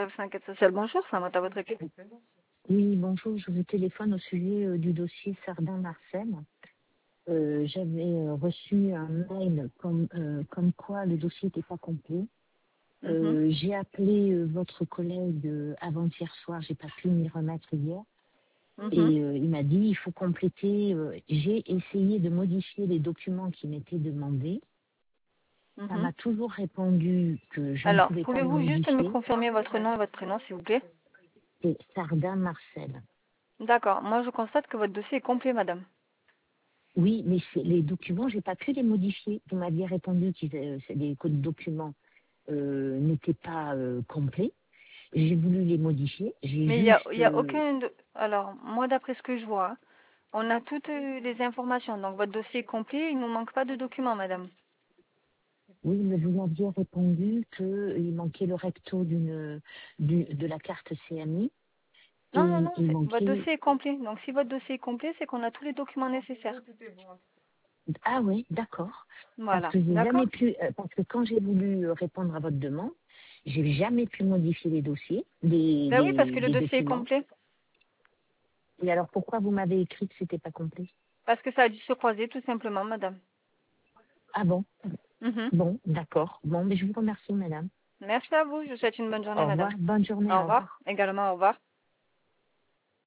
service enquête sociale, bonjour, ça à votre équipe. Oui, bonjour, je vous téléphone au sujet du dossier Sardin-Marcel. J'avais reçu un mail comme quoi le dossier n'était pas complet. J'ai appelé votre collègue avant-hier soir, j'ai pas pu m'y remettre hier. Et il m'a dit il faut compléter. J'ai essayé de modifier les documents qui m'étaient demandés. Ça m'a toujours répondu que je ne Alors, pouvais pas les pouvez-vous juste me modifier. confirmer votre nom et votre prénom, s'il vous plaît? C'est Sardin-Marcel. D'accord, moi je constate que votre dossier est complet, madame. Oui, mais les documents, j'ai pas pu les modifier. Vous m'aviez répondu que les codes documents n'étaient pas complets. J'ai voulu les modifier. J'ai Mais juste. il y a aucun... Alors, moi d'après ce que je vois, on a toutes les informations. Donc votre dossier est complet, il ne nous manque pas de documents, madame. Oui, mais vous m'aviez répondu qu'il manquait le recto de la carte CMI. Non, non, Et non, il votre manquait. dossier est complet. Donc si votre dossier est complet, c'est qu'on a tous les documents nécessaires. Ah oui, d'accord. Parce Voilà, que j'ai d'accord? jamais pu. Parce que quand j'ai voulu répondre à votre demande, j'ai jamais pu modifier les dossiers, Ben oui, parce que le les dossier est documents. complet. Et alors pourquoi vous m'avez écrit que c'était pas complet? Parce que ça a dû se croiser, tout simplement, madame. Ah bon? Mhm. Bon, d'accord. Bon, mais je vous remercie, madame. Merci à vous, je vous souhaite une bonne journée, Au madame. revoir. Bonne journée. Au Au revoir. revoir, également au revoir.